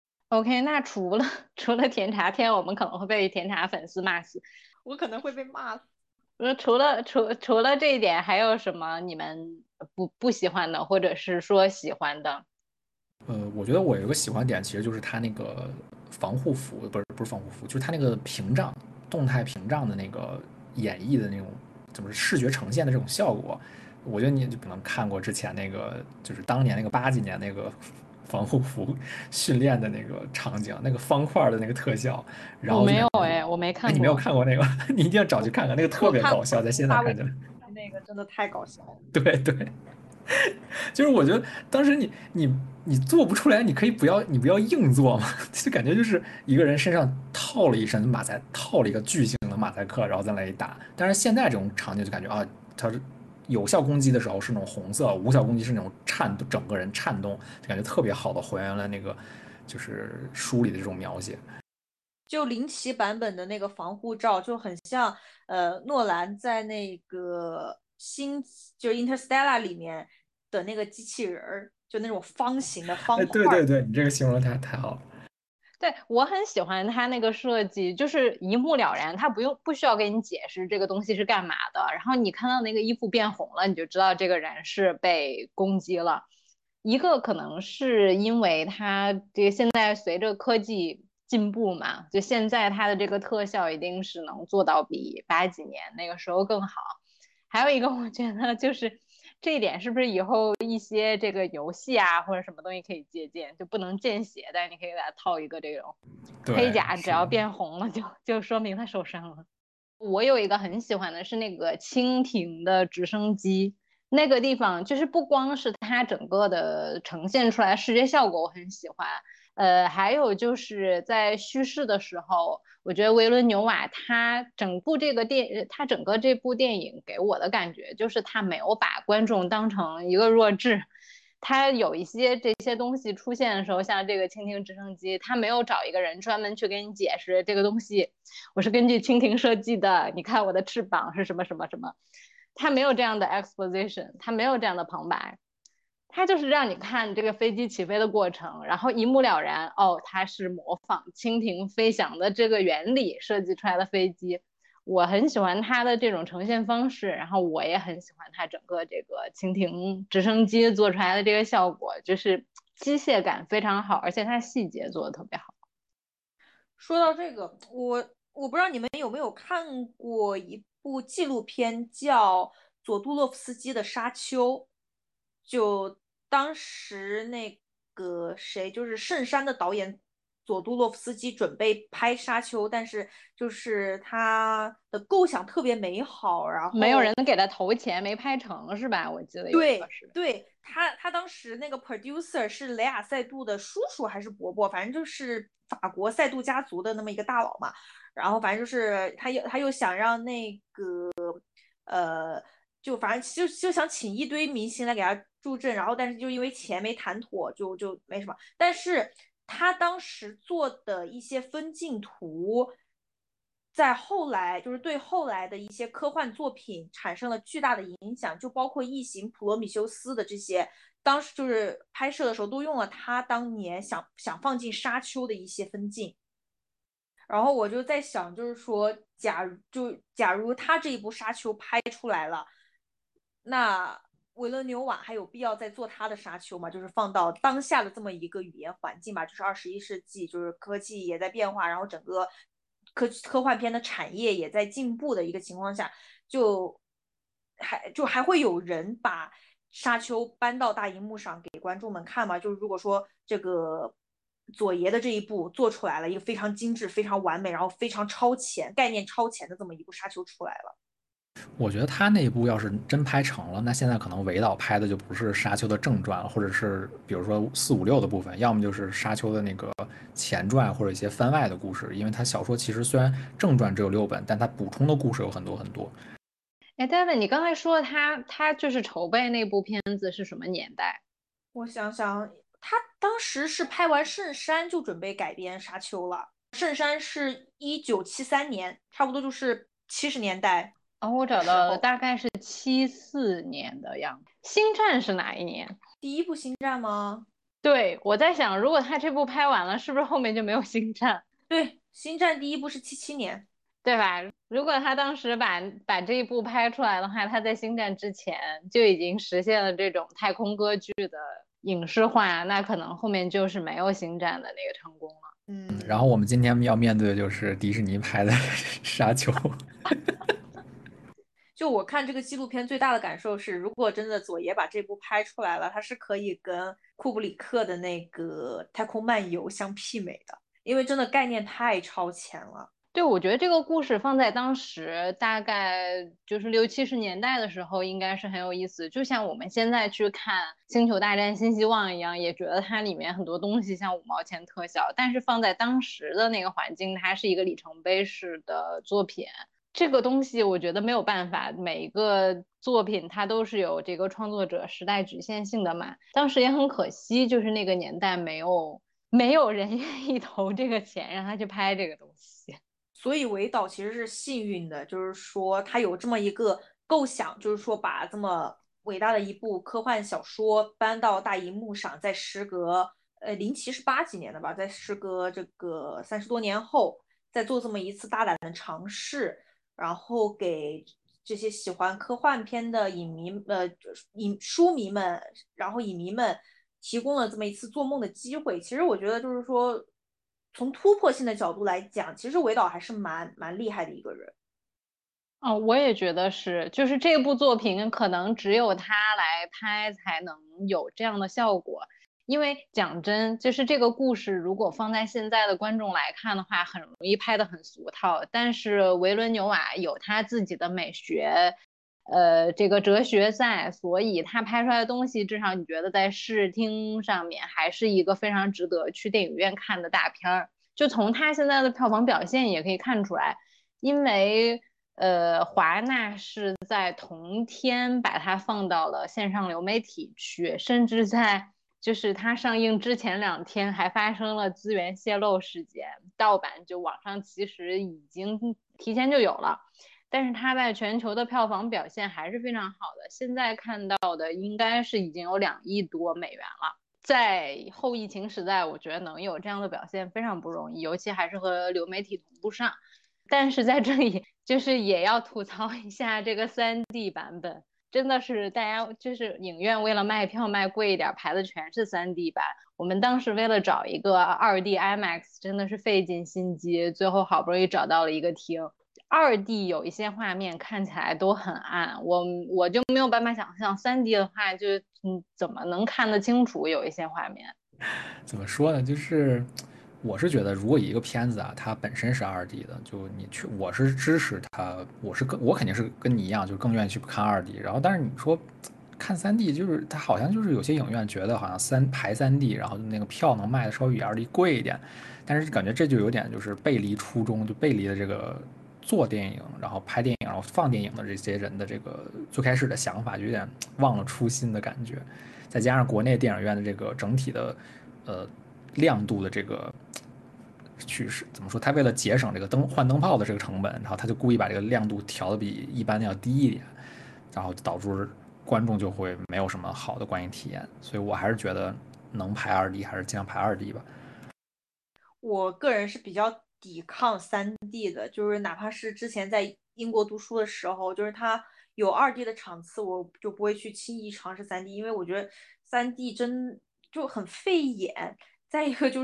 OK，那除了甜茶天，我们可能会被甜茶粉丝骂死。 我可能会被骂死。 除了这一点，还有什么你们不喜欢的，或者是说喜欢的？ 我觉得我有一个喜欢点，其实就是它那个防护服，不是防护服，就是它那个屏障，动态屏障的那个演绎的那种，怎么视觉呈现的这种效果。我觉得你就可能看过之前那个，就是当年那个80几年那个防护服训练的那个场景，那个方块的那个特效，然我后就感觉， 没有哎，我没哎，你没有看过。 看过那个，你一定要找去看看，那个特我看别搞笑，在现在大卫看起来， 那个真的太搞笑了。 对对。就是我觉得当时你做不出来，你不要硬做嘛，就感觉就是一个人身上套了一身马赛，套了一个巨型的马赛克，然后在那里打。但是现在这种场景就感觉啊，他是有效攻击的时候是那种红色，无效攻击是那种颤动，整个人颤动，就感觉特别好的还原了那个就是书里的这种描写。 就林奇版本的那个防护罩就很像，诺兰在那个就是 Interstellar 里面的那个机器人儿，就那种方形的哎， 方块儿。 对对对，你这个形容太好了。 对，我很喜欢他那个设计，就是一目了然，他不需要给你解释这个东西是干嘛的，然后你看到那个衣服变红了，你就知道这个人是被攻击了。一个可能是因为他这个现在随着科技进步嘛，就现在它的这个特效一定是能做到比80几年那个时候更好。还有一个我觉得就是这一点是不是以后一些这个游戏啊或者什么东西可以借鉴，就不能见血，但是你可以给它套一个这种黑对， 甲，只要是的。 变红了就说明他受伤了。我有一个很喜欢的是那个蜻蜓的直升机，那个地方就是不光是它整个的呈现出来视觉效果我很喜欢，还有就是在叙事的时候，我觉得维伦纽瓦他整个这部电影给我的感觉就是他没有把观众当成一个弱智。他有一些这些东西出现的时候，像这个蜻蜓直升机，他没有找一个人专门去给你解释这个东西，我是根据蜻蜓设计的，你看我的翅膀是什么什么什么，他没有这样的 exposition，他没有这样的旁白，他就是让你看这个飞机起飞的过程，然后一目了然，哦，它是模仿蜻蜓飞翔的这个原理设计出来的飞机。我很喜欢它的这种呈现方式，然后我也很喜欢它整个这个蜻蜓直升机做出来的这个效果，就是机械感非常好，而且它细节做的特别好。 说到这个，我不知道你们有没有看过一部纪录片叫佐杜洛夫斯基的《沙丘》，就当时那个谁，就是《圣山》的导演佐杜洛夫斯基准备拍《沙丘》，但是就是他的构想特别美好，然没有人后给他投钱，没拍成是吧？我记得有一个对是。 对，他当时那个 producer 是雷亚塞杜的叔叔还是伯伯，反正就是法国塞杜家族的那么一个大佬嘛。然后反正就是他又想让那个就反正就想请一堆明星来给他助阵，然后但是就因为钱没谈妥，就没什么。但是他当时做的一些分镜图， 在后来就是对后来的一些科幻作品产生了巨大的影响，就包括《异形》《普罗米修斯》的这些，当时就是拍摄的时候都用了他当年想放进《沙丘》的一些分镜。然后我就在想，就是说，假如他这一部《沙丘》拍出来了，那维伦纽瓦还有必要再做他的《沙丘》吗？就是放到当下的这么一个语言环境吧，就是21世纪，就是科技也在变化，然后整个科幻片的产业也在进步的一个情况下，还会有人把沙丘搬到大荧幕上给观众们看吗？就是如果说这个佐爷的这一部做出来了一个非常精致、非常完美，然后非常超前、概念超前的这么一部沙丘出来了。 我觉得他那一部要是真拍成了，那现在可能韦导拍的就不是沙丘的正传了，或者是比如说4、5、6的部分，要么就是沙丘的那个前传或者一些番外的故事，因为他小说其实虽然正传只有6本，但他补充的故事有很多很多。 哎，David，你刚才说他就是筹备那部片子是什么年代？ 我想想，他当时是拍完《圣山》就准备改编《沙丘》了，《圣山》是1973年，差不多就是70年代哦，我找到了， 的时候。 大概是74年的样子。星战是哪一年？ 第一部《星战》吗？ 对，我在想，如果他这部拍完了，是不是后面就没有星战？ 对，《星战》第一部是77年。 对吧？如果他当时把这一部拍出来的话，他在星战之前就已经实现了这种太空歌剧的影视化，那可能后面就是没有星战的那个成功了。 然后我们今天要面对的就是迪士尼拍的《沙丘》。 就我看这个纪录片最大的感受是，如果真的佐爷把这部拍出来了，他是可以跟库布里克的那个《太空漫游》相媲美的，因为真的概念太超前了。 对，我觉得这个故事放在当时，大概就是60、70年代的时候，应该是很有意思。就像我们现在去看《星球大战：新希望》一样，也觉得它里面很多东西像5毛钱特效，但是放在当时的那个环境，它是一个里程碑式的作品。这个东西我觉得没有办法，每一个作品它都是有这个创作者时代局限性的嘛。当时也很可惜，就是那个年代没有人愿意投这个钱让他去拍这个东西。 所以韦导其实是幸运的，就是说他有这么一个构想，就是说把这么伟大的一部科幻小说搬到大荧幕上，在时隔林奇是80几年的吧，在时隔这个30多年后，再做这么一次大胆的尝试，然后给这些喜欢科幻片的书迷们，然后影迷们提供了这么一次做梦的机会。其实我觉得就是说，从突破性的角度来讲，其实韦导还是蛮厉害的一个人。 哦，我也觉得是，就是这部作品可能只有他来拍才能有这样的效果。因为讲真，就是这个故事如果放在现在的观众来看的话，很容易拍得很俗套。但是维伦纽瓦有他自己的美学，这个哲学在，所以他拍出来的东西，至少你觉得在视听上面还是一个非常值得去电影院看的大片儿。就从他现在的票房表现也可以看出来。因为华纳是在同天把它放到了线上流媒体去，甚至在就是它上映之前2天还发生了资源泄露事件，盗版就网上其实已经提前就有了，但是它在全球的票房表现还是非常好的，现在看到的应该是已经有2亿多美元了。在后疫情时代，我觉得能有这样的表现非常不容易，尤其还是和流媒体同步上。但是在这里就是也要吐槽一下这个3D 版本，真的是大家就是影院为了卖票卖贵一点，排的全是3D 版。我们当时为了找一个2D IMAX，真的是费尽心机，最后好不容易找到了一个厅。2D 有一些画面看起来都很暗，我就没有办法想象3D 的话就怎么能看得清楚有一些画面。 怎么说呢？就是我是觉得，如果一个片子啊，它本身是2D 的，就你去，我是支持它，我肯定是跟你一样，就更愿意去看2D。然后，但是你说看3D，就是它好像就是有些影院觉得好像排 3D，然后那个票能卖的稍微比2D 贵一点，但是感觉这就有点就是背离初衷，就背离了这个做电影，然后拍电影，然后放电影的这些人的这个最开始的想法，就有点忘了初心的感觉。再加上国内电影院的这个整体的亮度的这个去怎么说，他为了节省这个换灯泡的这个成本，然后他就故意把这个亮度调的比一般的要低一点，然后导致观众就会没有什么好的观影体验。所以我还是觉得能排2D 还是尽量排2D 吧。 我个人是比较抵抗3D 的，就是哪怕是之前在英国读书的时候，就是它有2D 的场次，我就不会去轻易尝试3D，因为我觉得3D 真就很费眼。再一个就是，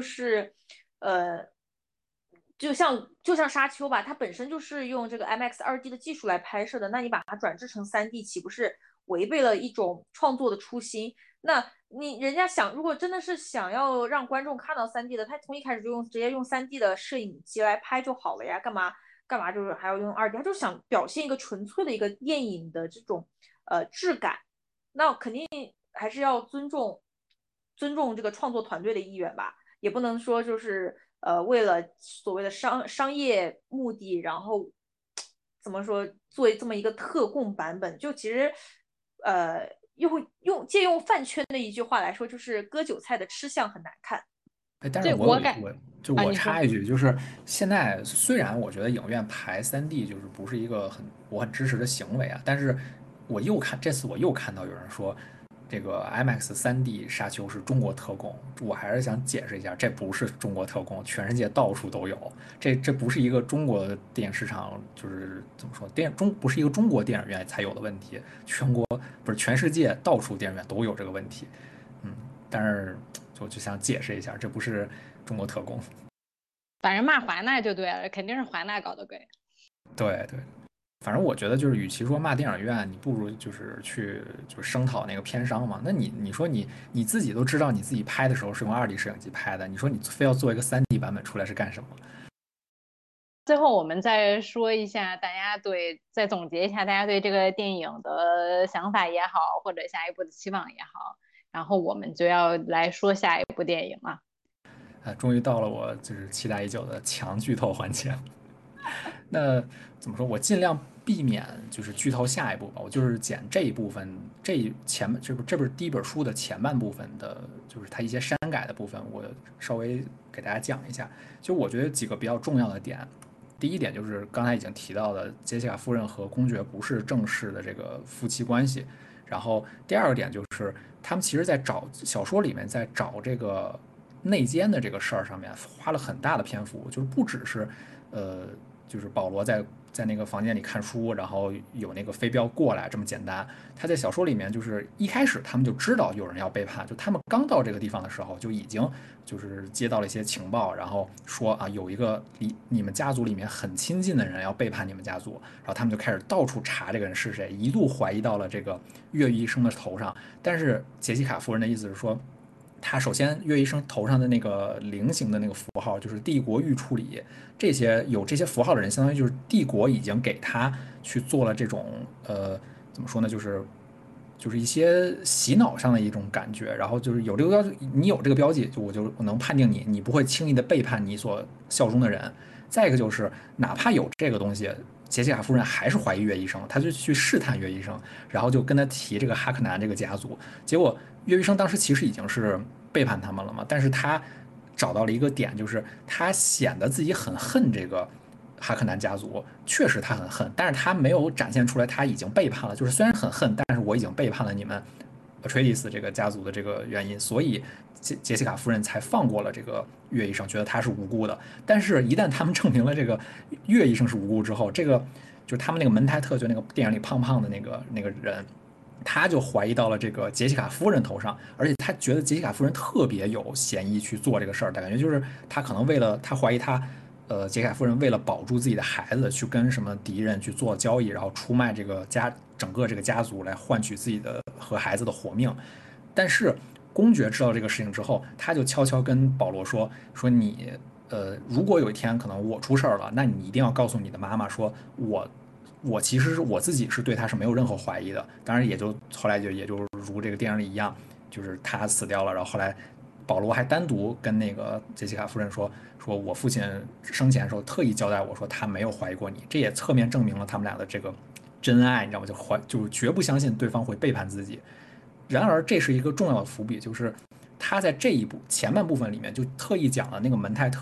呃，就像沙丘吧，它本身就是用这个 IMAX 2D 的技术来拍摄的，那你把它转制成3D，岂不是违背了一种创作的初心？那人家想，如果真的是想要让观众看到3D 的，他从一开始就直接用3D 的摄影机来拍就好了呀，干嘛就是还要用2D？他就想表现一个纯粹的一个电影的这种质感，那肯定还是要尊重这个创作团队的意愿吧，也不能说就是为了所谓的商业目的，然后怎么说做这么一个特供版本，就其实借用饭圈的一句话来说，就是割韭菜的吃相很难看。 哎，但是对我感我你说。 插一句，就是现在虽然我觉得影院排3D 就是不是一个我很支持的行为啊，但是这次我又看到有人说这个 IMAX 3D 沙丘是中国特供，我还是想解释一下，这不是中国特供，全世界到处都有，这不是一个中国电影市场，就是怎么说不是一个中国电影院才有的问题，不是全世界到处电影院都有这个问题。但是就想解释一下，这不是中国特供。 反正骂华纳就对了，肯定是华纳搞的鬼。 对对，反正我觉得就是，与其说骂电影院，你不如就是去就是声讨那个片商嘛。那你说你自己都知道你自己拍的时候是用2D 摄影机拍的，你说你非要做一个3D 版本出来是干什么？ 最后我们再说一下，再总结一下大家对这个电影的想法也好，或者下一步的期望也好，然后我们就要来说下一部电影了。 终于到了我就是期待已久的强剧透环节。那怎么说？我尽量避免就是剧透下一步吧。我就是剪这一部分，这不是第一本书的前半部分的，就是它一些删改的部分，我稍微给大家讲一下。就我觉得几个比较重要的点。第一点就是刚才已经提到的，杰西卡夫人和公爵不是正式的这个夫妻关系。然后第二个点就是他们其实在小说里面在找这个内奸的这个事儿上面花了很大的篇幅，就是不只是就是保罗在那个房间里看书，然后有那个飞镖过来这么简单。他在小说里面就是一开始他们就知道有人要背叛，就他们刚到这个地方的时候就已经就是接到了一些情报，然后说啊有一个离你们家族里面很亲近的人要背叛你们家族，然后他们就开始到处查这个人是谁，一度怀疑到了这个越狱医生的头上。但是杰西卡夫人的意思是说，他首先岳医生头上的那个菱形的那个符号就是帝国预处理，有这些符号的人，相当于就是帝国已经给他去做了这种怎么说呢，就是一些洗脑上的一种感觉，然后就是有这个标记，你有这个标记，我能判定你不会轻易的背叛你所效忠的人。再一个就是，哪怕有这个东西，杰西卡夫人还是怀疑岳医生，他就去试探岳医生，然后就跟他提这个哈克南这个家族。结果岳医生当时其实已经是背叛他们了嘛，但是他找到了一个点，就是他显得自己很恨这个哈克南家族，确实他很恨，但是他没有展现出来他已经背叛了，就是虽然很恨，但是我已经背叛了你们Atreides 这个家族的这个原因，所以杰西卡夫人才放过了这个岳医生，觉得他是无辜的。但是，一旦他们证明了这个岳医生是无辜之后，这个就是他们那个门台特，就那个电影里胖胖的那个人，他就怀疑到了这个杰西卡夫人头上，而且他觉得杰西卡夫人特别有嫌疑去做这个事儿，感觉就是他可能他怀疑他。杰西卡夫人为了保住自己的孩子，去跟什么敌人去做交易，然后出卖整个这个家族来换取自己的和孩子的活命。但是公爵知道这个事情之后，他就悄悄跟保罗说你如果有一天可能我出事儿了，那你一定要告诉你的妈妈说我其实我自己是对他是没有任何怀疑的。当然后来也就如这个电影里一样，就是他死掉了，然后后来保罗还单独跟那个杰西卡夫人说我父亲生前的时候特意交代我说他没有怀疑过你，这也侧面证明了他们俩的这个真爱，你知道吗？就绝不相信对方会背叛自己。然而这是一个重要的伏笔，就是他在这一部前半部分里面就特意讲了那个门泰特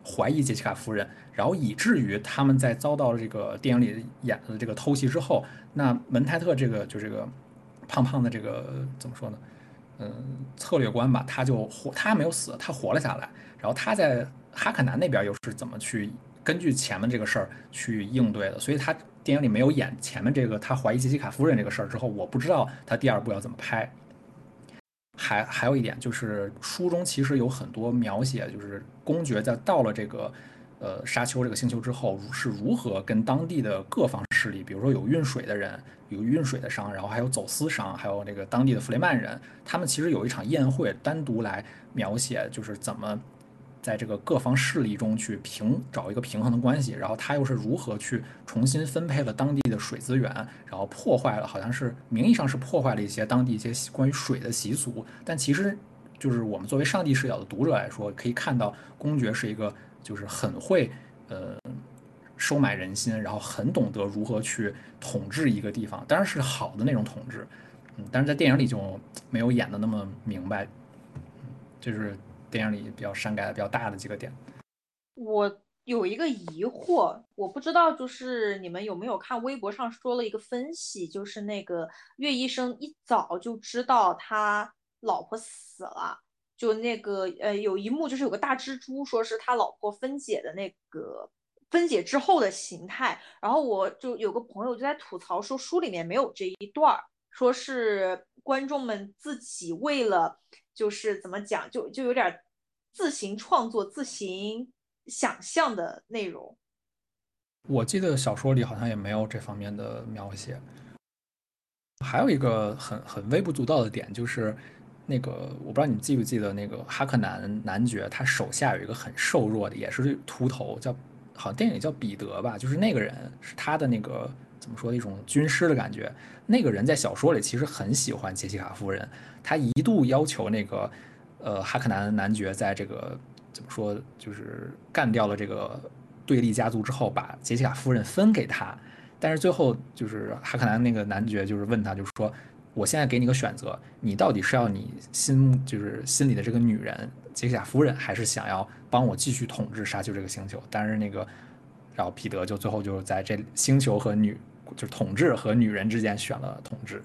怀疑杰西卡夫人，然后以至于他们在遭到这个电影里演的这个偷袭之后，那门泰特这个胖胖的这个怎么说呢？策略官吧，他没有死，他活了下来。然后他在哈克南那边又是怎么去根据前面这个事儿去应对的？所以他电影里没有演前面这个他怀疑杰西卡夫人这个事儿之后，我不知道他第二部要怎么拍。还有一点就是书中其实有很多描写，就是公爵在到了这个沙丘这个星球之后是如何跟当地的各方势力，比如说有运水的人，有运水的商，然后还有走私商，还有那个当地的弗雷曼人，他们其实有一场宴会单独来描写，就是怎么在这个各方势力中去找一个平衡的关系，然后他又是如何去重新分配了当地的水资源，然后破坏了，好像是名义上是破坏了一些当地一些关于水的习俗，但其实就是我们作为上帝视角的读者来说，可以看到公爵是一个就是很会收买人心，然后很懂得如何去统治一个地方，当然是好的那种统治，但是在电影里就没有演的那么明白，就是电影里比较删改的比较大的几个点。 我有一个疑惑，我不知道就是你们有没有看微博上说了一个分析，就是那个岳医生一早就知道他老婆死了，就那个有一幕就是有个大蜘蛛，说是他老婆分解的那个分解之后的形态，然后我就有个朋友就在吐槽说书里面没有这一段儿，说是观众们自己为了就是怎么讲，就有点自行创作、自行想象的内容。 我记得小说里好像也没有这方面的描写。还有一个很微不足道的点，就是那个我不知道你们记不记得那个哈克南男爵，他手下有一个很瘦弱的，也是秃头，好像电影里叫彼得吧，就是那个人是他的那个怎么说一种军师的感觉。那个人在小说里其实很喜欢杰西卡夫人，他一度要求那个哈克南男爵在这个怎么说就是干掉了这个对立家族之后，把杰西卡夫人分给他。但是最后就是哈克南那个男爵就是问他，就是说，我现在给你个选择，你到底是要你就是心里的这个女人杰西卡夫人，还是想要帮我继续统治沙丘这个星球？但是那个，然后彼得就最后就在这星球和就是统治和女人之间选了统治。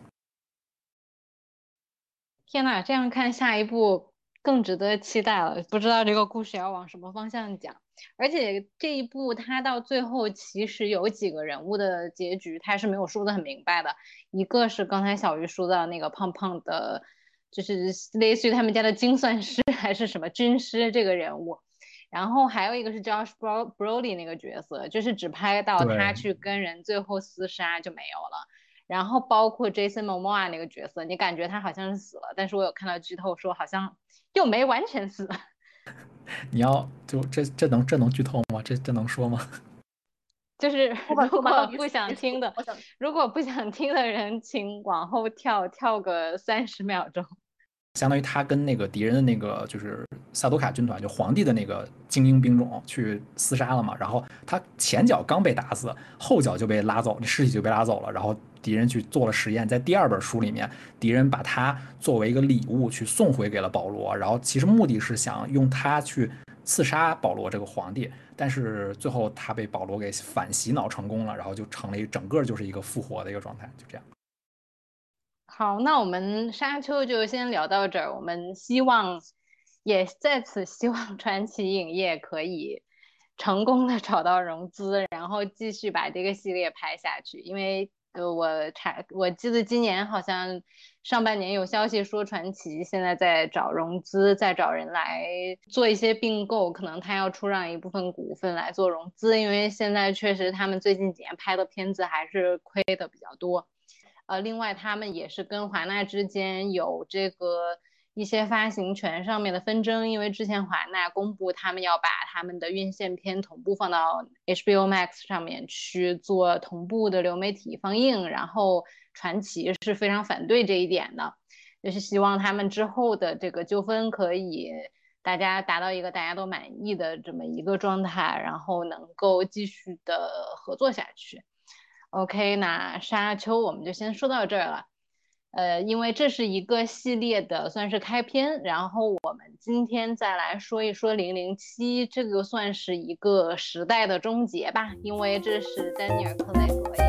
天呐，这样看下一步更值得期待了，不知道这个故事要往什么方向讲。而且这一部它到最后其实有几个人物的结局，它是没有说的很明白的。一个是刚才小鱼说到那个胖胖的，就是类似于他们家的精算师还是什么军师这个人物。然后还有一个是 Josh Brolin 那个角色，就是只拍到他对， 去跟人最后厮杀就没有了。然后包括 Jason Momoa 那个角色，你感觉他好像是死了，但是我有看到剧透说好像又没完全死。 你要就这能剧透吗？这能说吗？ 就是说吧说吧，到如果不底是谁死了？ 想听的， 我想如果不想听的人，请往后跳个30秒钟。 相当于他跟那个敌人的那个就是萨多卡军团，就皇帝的那个精英兵种去厮杀了嘛。然后他前脚刚被打死，后脚就被拉走，那尸体就被拉走了。然后敌人去做了实验，在第二本书里面，敌人把他作为一个礼物去送回给了保罗。然后其实目的是想用他去刺杀保罗这个皇帝，但是最后他被保罗给反洗脑成功了，然后就成了整个就是一个复活的一个状态，就这样。 好，那我们沙丘就先聊到这儿。我们希望，也在此希望传奇影业可以成功的找到融资，然后继续把这个系列拍下去。因为我记得今年好像上半年有消息说传奇现在在找融资，在找人来做一些并购，可能他要出让一部分股份来做融资，因为现在确实他们最近几年拍的片子还是亏的比较多。另外他们也是跟华纳之间有这个一些发行权上面的纷争，因为之前华纳公布他们要把他们的院线片同步放到 HBO Max 上面去做同步的流媒体放映，然后传奇是非常反对这一点的，就是希望他们之后的这个纠纷可以大家达到一个大家都满意的这么一个状态，然后能够继续的合作下去。OK，那沙丘我们就先说到这儿了。 因为这是一个系列的算是开篇，然后我们今天再来说一说007，这个算是一个时代的终结吧，因为这是丹尼尔·克雷格